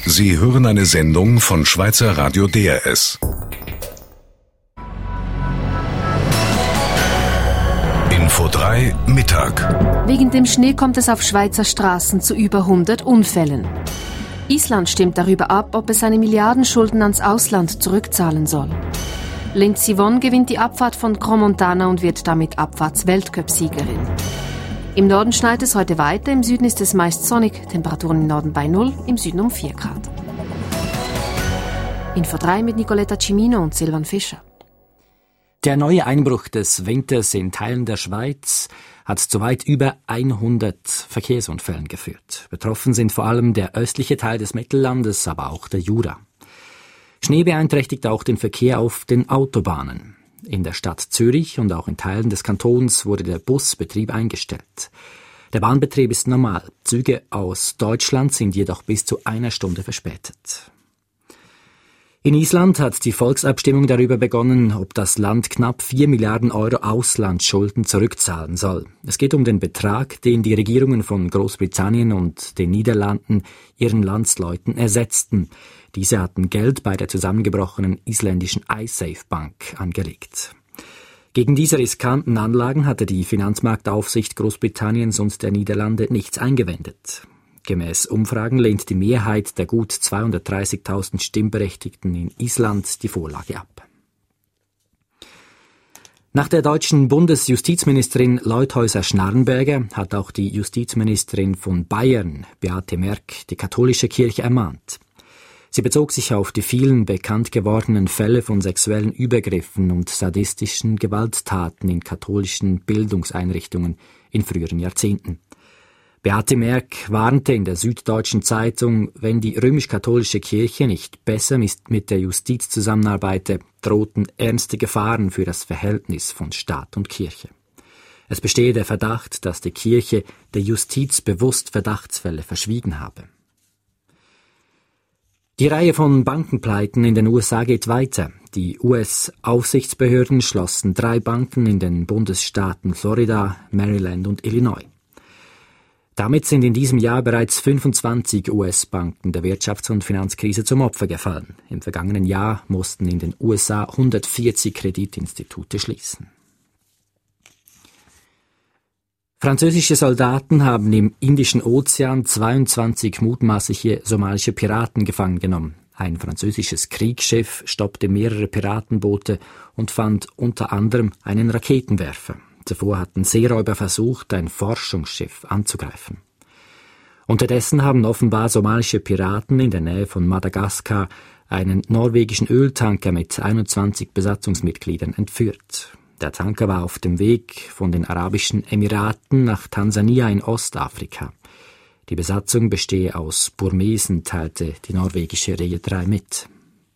Sie hören eine Sendung von Schweizer Radio DRS. Info 3 Mittag. Wegen dem Schnee kommt es auf Schweizer Straßen zu über 100 Unfällen. Island stimmt darüber ab, ob es seine Milliardenschulden ans Ausland zurückzahlen soll. Lindsey Vonn gewinnt die Abfahrt von Crans-Montana und wird damit Abfahrts-Weltcup-Siegerin. Im Norden schneit es heute weiter, im Süden ist es meist sonnig, Temperaturen im Norden bei 0, im Süden um 4 Grad. Info 3 mit Nicoletta Cimino und Silvan Fischer. Der neue Einbruch des Winters in Teilen der Schweiz hat zu weit über 100 Verkehrsunfällen geführt. Betroffen sind vor allem der östliche Teil des Mittellandes, aber auch der Jura. Schnee beeinträchtigt auch den Verkehr auf den Autobahnen. In der Stadt Zürich und auch in Teilen des Kantons wurde der Busbetrieb eingestellt. Der Bahnbetrieb ist normal. Züge aus Deutschland sind jedoch bis zu 1 Stunde verspätet. In Island hat die Volksabstimmung darüber begonnen, ob das Land knapp 4 Milliarden Euro Auslandsschulden zurückzahlen soll. Es geht um den Betrag, den die Regierungen von Großbritannien und den Niederlanden ihren Landsleuten ersetzten. Diese hatten Geld bei der zusammengebrochenen isländischen iSafe-Bank angelegt. Gegen diese riskanten Anlagen hatte die Finanzmarktaufsicht Großbritanniens und der Niederlande nichts eingewendet. Gemäß Umfragen lehnt die Mehrheit der gut 230.000 Stimmberechtigten in Island die Vorlage ab. Nach der deutschen Bundesjustizministerin Leuthäuser-Schnarrenberger hat auch die Justizministerin von Bayern, Beate Merck, die katholische Kirche ermahnt. Sie bezog sich auf die vielen bekannt gewordenen Fälle von sexuellen Übergriffen und sadistischen Gewalttaten in katholischen Bildungseinrichtungen in früheren Jahrzehnten. Beate Merck warnte in der Süddeutschen Zeitung, wenn die römisch-katholische Kirche nicht besser mit der Justiz zusammenarbeite, drohten ernste Gefahren für das Verhältnis von Staat und Kirche. Es bestehe der Verdacht, dass die Kirche der Justiz bewusst Verdachtsfälle verschwiegen habe. Die Reihe von Bankenpleiten in den USA geht weiter. Die US-Aufsichtsbehörden schlossen 3 Banken in den Bundesstaaten Florida, Maryland und Illinois. Damit sind in diesem Jahr bereits 25 US-Banken der Wirtschafts- und Finanzkrise zum Opfer gefallen. Im vergangenen Jahr mussten in den USA 140 Kreditinstitute schließen. Französische Soldaten haben im Indischen Ozean 22 mutmaßliche somalische Piraten gefangen genommen. Ein französisches Kriegsschiff stoppte mehrere Piratenboote und fand unter anderem einen Raketenwerfer. Zuvor hatten Seeräuber versucht, ein Forschungsschiff anzugreifen. Unterdessen haben offenbar somalische Piraten in der Nähe von Madagaskar einen norwegischen Öltanker mit 21 Besatzungsmitgliedern entführt. Der Tanker war auf dem Weg von den Arabischen Emiraten nach Tansania in Ostafrika. Die Besatzung bestehe aus Burmesen, teilte die norwegische Reederei mit.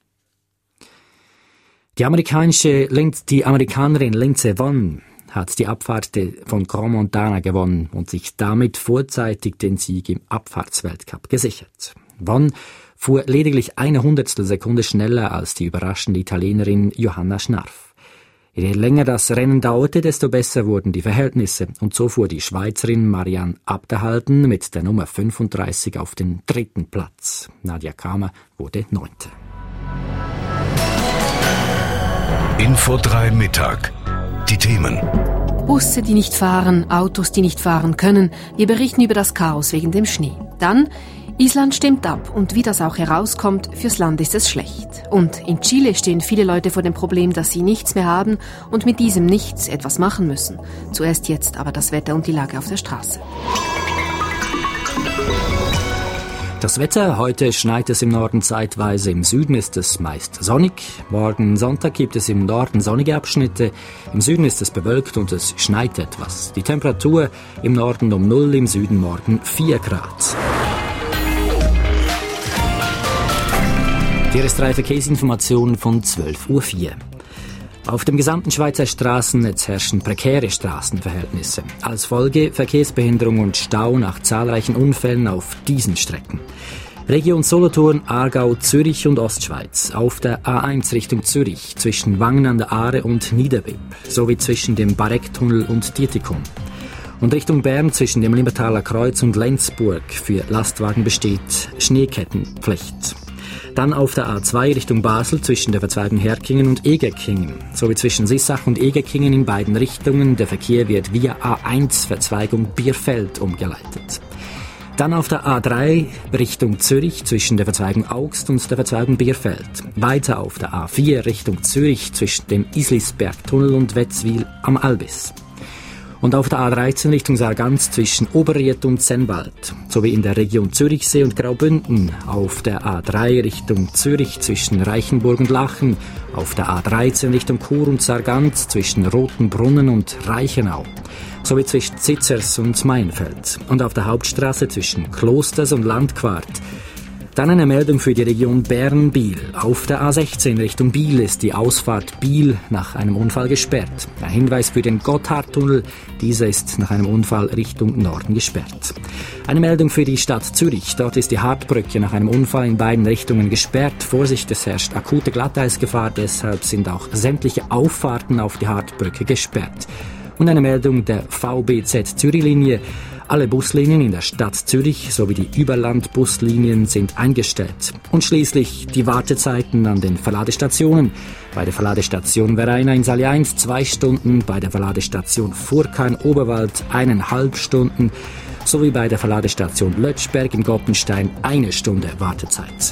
Die Amerikanerin Lindsey Vonn hat die Abfahrt von Crans-Montana gewonnen und sich damit vorzeitig den Sieg im Abfahrtsweltcup gesichert. Vonn fuhr lediglich 1/100 Sekunde schneller als die überraschende Italienerin Johanna Schnarf. Je länger das Rennen dauerte, desto besser wurden die Verhältnisse und so fuhr die Schweizerin Marianne Abderhalden mit der Nummer 35 auf den 3. Platz. Nadia Kramer wurde 9. Info 3 Mittag. Die Themen. Busse, die nicht fahren, Autos, die nicht fahren können. Wir berichten über das Chaos wegen dem Schnee. Dann, Island stimmt ab und wie das auch herauskommt, fürs Land ist es schlecht. Und in Chile stehen viele Leute vor dem Problem, dass sie nichts mehr haben und mit diesem Nichts etwas machen müssen. Zuerst jetzt aber das Wetter und die Lage auf der Straße. Das Wetter, heute schneit es im Norden zeitweise, im Süden ist es meist sonnig. Morgen Sonntag gibt es im Norden sonnige Abschnitte, im Süden ist es bewölkt und es schneit etwas. Die Temperatur im Norden um 0, im Süden morgen 4 Grad. Hier ist 3 Verkehrsinformationen von 12.04 Uhr. Auf dem gesamten Schweizer Straßennetz herrschen prekäre Straßenverhältnisse. Als Folge Verkehrsbehinderung und Stau nach zahlreichen Unfällen auf diesen Strecken. Region Solothurn, Aargau, Zürich und Ostschweiz. Auf der A1 Richtung Zürich zwischen Wangen an der Aare und Niederwipp sowie zwischen dem Barecktunnel und Dietikon. Und Richtung Bern zwischen dem Limmertaler Kreuz und Lenzburg für Lastwagen besteht Schneekettenpflicht. Dann auf der A2 Richtung Basel zwischen der Verzweigung Herkingen und Egerkingen, sowie zwischen Sissach und Egerkingen in beiden Richtungen. Der Verkehr wird via A1 Verzweigung Bierfeld umgeleitet. Dann auf der A3 Richtung Zürich zwischen der Verzweigung Augst und der Verzweigung Bierfeld. Weiter auf der A4 Richtung Zürich zwischen dem Islisbergtunnel und Wetzwil am Albis. Und auf der A13 Richtung Sargans zwischen Oberried und Sennwald, sowie in der Region Zürichsee und Graubünden, auf der A3 Richtung Zürich zwischen Reichenburg und Lachen, auf der A13 Richtung Chur und Sargans zwischen Rotenbrunnen und Reichenau, sowie zwischen Zitzers und Mainfeld und auf der Hauptstraße zwischen Klosters und Landquart. Dann eine Meldung für die Region Bern-Biel. Auf der A16 Richtung Biel ist die Ausfahrt Biel nach einem Unfall gesperrt. Ein Hinweis für den Gotthardtunnel. Dieser ist nach einem Unfall Richtung Norden gesperrt. Eine Meldung für die Stadt Zürich. Dort ist die Hartbrücke nach einem Unfall in beiden Richtungen gesperrt. Vorsicht, es herrscht akute Glatteisgefahr. Deshalb sind auch sämtliche Auffahrten auf die Hartbrücke gesperrt. Und eine Meldung der VBZ Zürich-Linie. Alle Buslinien in der Stadt Zürich sowie die Überlandbuslinien sind eingestellt. Und schließlich die Wartezeiten an den Verladestationen. Bei der Verladestation Vereina in Salle 1 2 Stunden, bei der Verladestation Furkan-Oberwald 1,5 Stunden, sowie bei der Verladestation Lötschberg in Goppenstein 1 Stunde Wartezeit.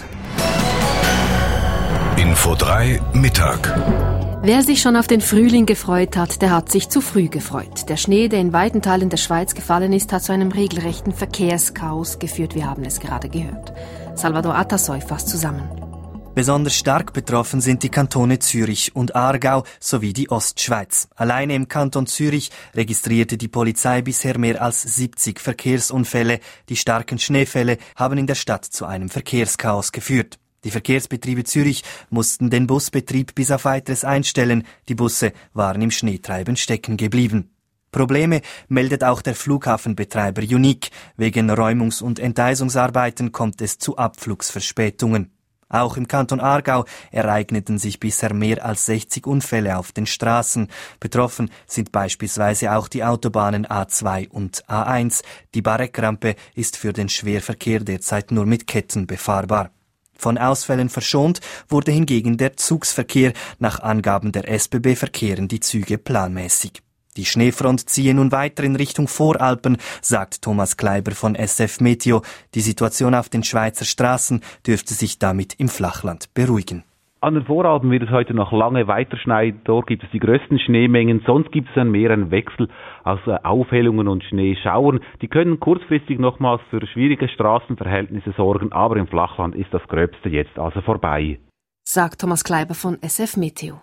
Info 3 Mittag. Wer sich schon auf den Frühling gefreut hat, der hat sich zu früh gefreut. Der Schnee, der in weiten Teilen der Schweiz gefallen ist, hat zu einem regelrechten Verkehrschaos geführt. Wir haben es gerade gehört. Salvador Atassoy fasst zusammen. Besonders stark betroffen sind die Kantone Zürich und Aargau sowie die Ostschweiz. Alleine im Kanton Zürich registrierte die Polizei bisher mehr als 70 Verkehrsunfälle. Die starken Schneefälle haben in der Stadt zu einem Verkehrschaos geführt. Die Verkehrsbetriebe Zürich mussten den Busbetrieb bis auf Weiteres einstellen. Die Busse waren im Schneetreiben stecken geblieben. Probleme meldet auch der Flughafenbetreiber Unique. Wegen Räumungs- und Enteisungsarbeiten kommt es zu Abflugsverspätungen. Auch im Kanton Aargau ereigneten sich bisher mehr als 60 Unfälle auf den Straßen. Betroffen sind beispielsweise auch die Autobahnen A2 und A1. Die Bareckrampe ist für den Schwerverkehr derzeit nur mit Ketten befahrbar. Von Ausfällen verschont wurde hingegen der Zugsverkehr. Nach Angaben der SBB verkehren die Züge planmäßig. Die Schneefront ziehe nun weiter in Richtung Voralpen, sagt Thomas Kleiber von SF Meteo. Die Situation auf den Schweizer Straßen dürfte sich damit im Flachland beruhigen. An den Voralpen wird es heute noch lange weiterschneien. Dort gibt es die größten Schneemengen. Sonst gibt es dann mehr einen Wechsel aus Aufhellungen und Schneeschauern. Die können kurzfristig nochmals für schwierige Straßenverhältnisse sorgen. Aber im Flachland ist das Gröbste jetzt also vorbei. Sagt Thomas Kleiber von SF Meteo.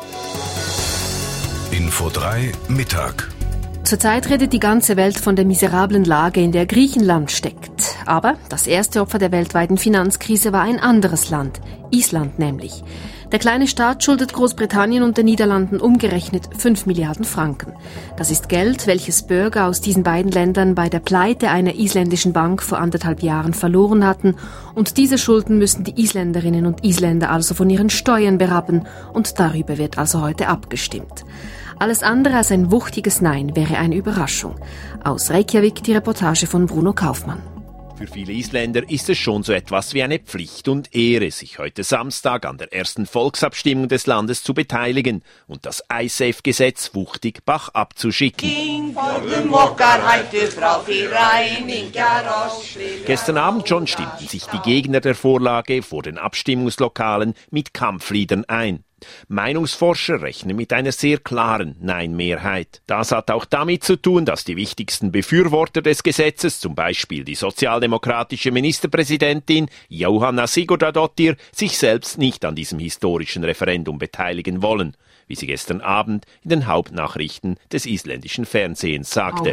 Info 3 Mittag. Zurzeit redet die ganze Welt von der miserablen Lage, in der Griechenland steckt. Aber das erste Opfer der weltweiten Finanzkrise war ein anderes Land, Island nämlich. Der kleine Staat schuldet Großbritannien und den Niederlanden umgerechnet 5 Milliarden Franken. Das ist Geld, welches Bürger aus diesen beiden Ländern bei der Pleite einer isländischen Bank vor 1,5 Jahren verloren hatten. Und diese Schulden müssen die Isländerinnen und Isländer also von ihren Steuern berappen. Und darüber wird also heute abgestimmt. Alles andere als ein wuchtiges Nein wäre eine Überraschung. Aus Reykjavik die Reportage von Bruno Kaufmann. Für viele Isländer ist es schon so etwas wie eine Pflicht und Ehre, sich heute Samstag an der ersten Volksabstimmung des Landes zu beteiligen und das Icesave-Gesetz wuchtig Bach abzuschicken. Gestern Abend schon stimmten sich die Gegner der Vorlage vor den Abstimmungslokalen mit Kampfliedern ein. Meinungsforscher rechnen mit einer sehr klaren Nein-Mehrheit. Das hat auch damit zu tun, dass die wichtigsten Befürworter des Gesetzes, zum Beispiel die sozialdemokratische Ministerpräsidentin Jóhanna Sigurdardóttir, sich selbst nicht an diesem historischen Referendum beteiligen wollen, wie sie gestern Abend in den Hauptnachrichten des isländischen Fernsehens sagte.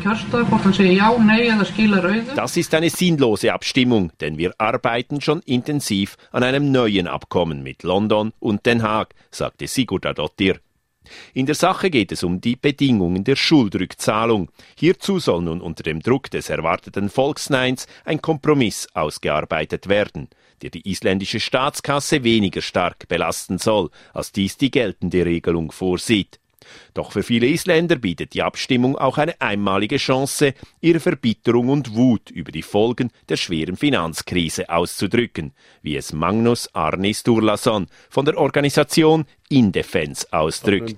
Das ist eine sinnlose Abstimmung, denn wir arbeiten schon intensiv an einem neuen Abkommen mit London und Den Haag, sagte Sigurdardóttir. In der Sache geht es um die Bedingungen der Schuldrückzahlung. Hierzu soll nun unter dem Druck des erwarteten Volksneins ein Kompromiss ausgearbeitet werden, der die isländische Staatskasse weniger stark belasten soll, als dies die geltende Regelung vorsieht. Doch für viele Isländer bietet die Abstimmung auch eine einmalige Chance, ihre Verbitterung und Wut über die Folgen der schweren Finanzkrise auszudrücken, wie es Magnus Arni Sturlason von der Organisation Indefence ausdrückt.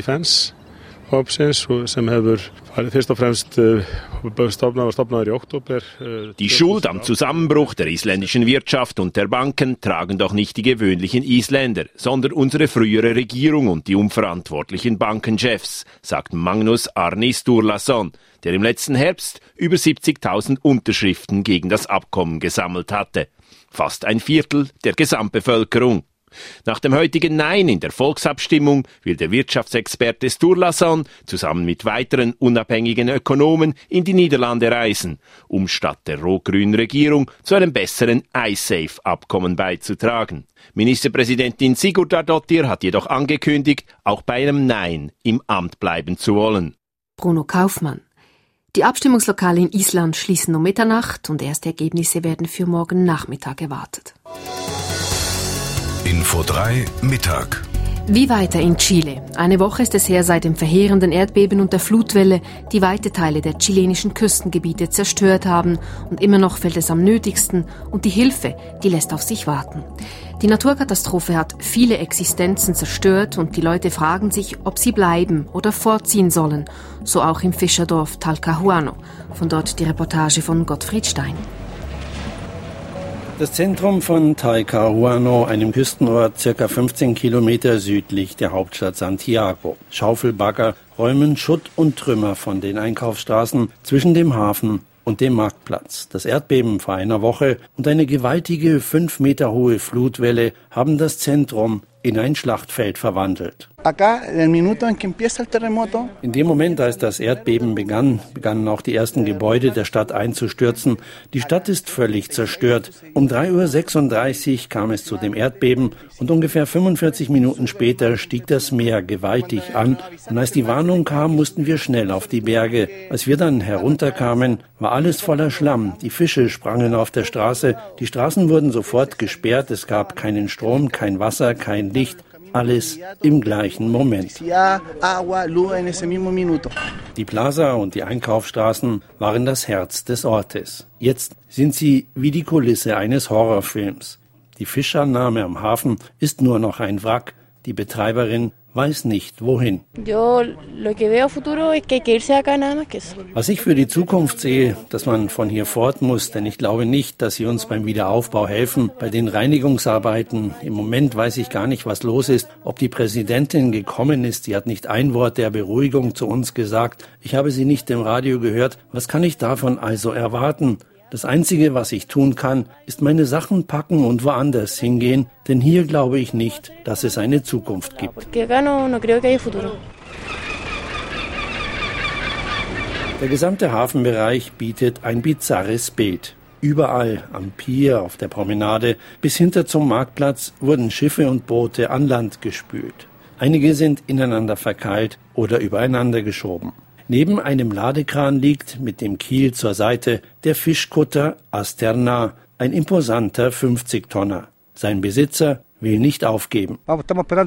Die Schuld am Zusammenbruch der isländischen Wirtschaft und der Banken tragen doch nicht die gewöhnlichen Isländer, sondern unsere frühere Regierung und die unverantwortlichen Bankenchefs, sagt Magnus Arni Sturlason, der im letzten Herbst über 70.000 Unterschriften gegen das Abkommen gesammelt hatte. Fast ein Viertel der Gesamtbevölkerung. Nach dem heutigen Nein in der Volksabstimmung will der Wirtschaftsexperte Sturlason zusammen mit weiteren unabhängigen Ökonomen in die Niederlande reisen, um statt der rot-grünen Regierung zu einem besseren Icesave-Abkommen beizutragen. Ministerpräsidentin Sigurdardóttir hat jedoch angekündigt, auch bei einem Nein im Amt bleiben zu wollen. Bruno Kaufmann. Die Abstimmungslokale in Island schließen um Mitternacht und erste Ergebnisse werden für morgen Nachmittag erwartet. Info 3 Mittag. Wie weiter in Chile? Eine Woche ist es her seit dem verheerenden Erdbeben und der Flutwelle, die weite Teile der chilenischen Küstengebiete zerstört haben. Und immer noch fällt es am nötigsten und die Hilfe, die lässt auf sich warten. Die Naturkatastrophe hat viele Existenzen zerstört und die Leute fragen sich, ob sie bleiben oder fortziehen sollen. So auch im Fischerdorf Talcahuano. Von dort die Reportage von Gottfried Stein. Das Zentrum von Talcahuano, einem Küstenort circa 15 Kilometer südlich der Hauptstadt Santiago. Schaufelbagger räumen Schutt und Trümmer von den Einkaufsstraßen zwischen dem Hafen und dem Marktplatz. Das Erdbeben vor einer Woche und eine gewaltige 5 Meter hohe Flutwelle haben das Zentrum in ein Schlachtfeld verwandelt. In dem Moment, als das Erdbeben begannen auch die ersten Gebäude der Stadt einzustürzen. Die Stadt ist völlig zerstört. Um 3:36 Uhr kam es zu dem Erdbeben und ungefähr 45 Minuten später stieg das Meer gewaltig an. Und als die Warnung kam, mussten wir schnell auf die Berge. Als wir dann herunterkamen, war alles voller Schlamm. Die Fische sprangen auf der Straße. Die Straßen wurden sofort gesperrt. Es gab keinen Strom, kein Wasser, kein Licht. Alles im gleichen Moment. Die Plaza und die Einkaufsstraßen waren das Herz des Ortes. Jetzt sind sie wie die Kulisse eines Horrorfilms. Die Fischannahme am Hafen ist nur noch ein Wrack. Die Betreiberin weiß nicht, wohin. Was ich für die Zukunft sehe, dass man von hier fort muss, denn ich glaube nicht, dass sie uns beim Wiederaufbau helfen. Bei den Reinigungsarbeiten, im Moment weiß ich gar nicht, was los ist. Ob die Präsidentin gekommen ist, sie hat nicht ein Wort der Beruhigung zu uns gesagt. Ich habe sie nicht im Radio gehört. Was kann ich davon also erwarten? Das Einzige, was ich tun kann, ist meine Sachen packen und woanders hingehen, denn hier glaube ich nicht, dass es eine Zukunft gibt. Der gesamte Hafenbereich bietet ein bizarres Bild. Überall, am Pier, auf der Promenade, bis hinter zum Marktplatz wurden Schiffe und Boote an Land gespült. Einige sind ineinander verkeilt oder übereinander geschoben. Neben einem Ladekran liegt mit dem Kiel zur Seite der Fischkutter Asterna, ein imposanter 50-Tonner. Sein Besitzer will nicht aufgeben. Wir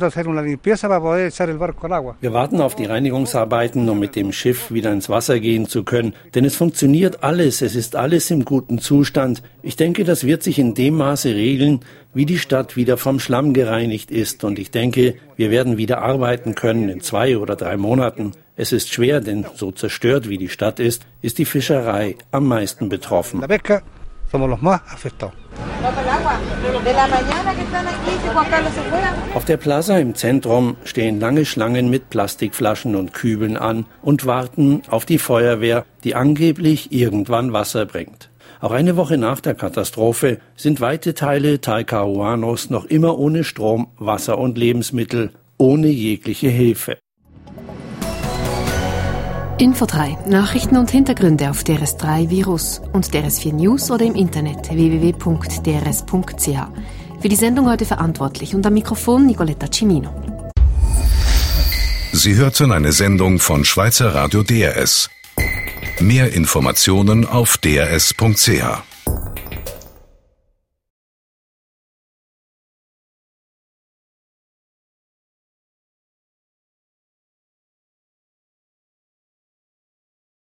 warten auf die Reinigungsarbeiten, um mit dem Schiff wieder ins Wasser gehen zu können. Denn es funktioniert alles, es ist alles im guten Zustand. Ich denke, das wird sich in dem Maße regeln, wie die Stadt wieder vom Schlamm gereinigt ist. Und ich denke, wir werden wieder arbeiten können in 2 oder 3 Monaten. Es ist schwer, denn so zerstört wie die Stadt ist die Fischerei am meisten betroffen. Auf der Plaza im Zentrum stehen lange Schlangen mit Plastikflaschen und Kübeln an und warten auf die Feuerwehr, die angeblich irgendwann Wasser bringt. Auch eine Woche nach der Katastrophe sind weite Teile Talcahuanos noch immer ohne Strom, Wasser und Lebensmittel, ohne jegliche Hilfe. Info 3. Nachrichten und Hintergründe auf DRS3 Virus und DRS4 News oder im Internet www.drs.ch. Für die Sendung heute verantwortlich und am Mikrofon Nicoletta Cimino. Sie hörten eine Sendung von Schweizer Radio DRS. Mehr Informationen auf drs.ch.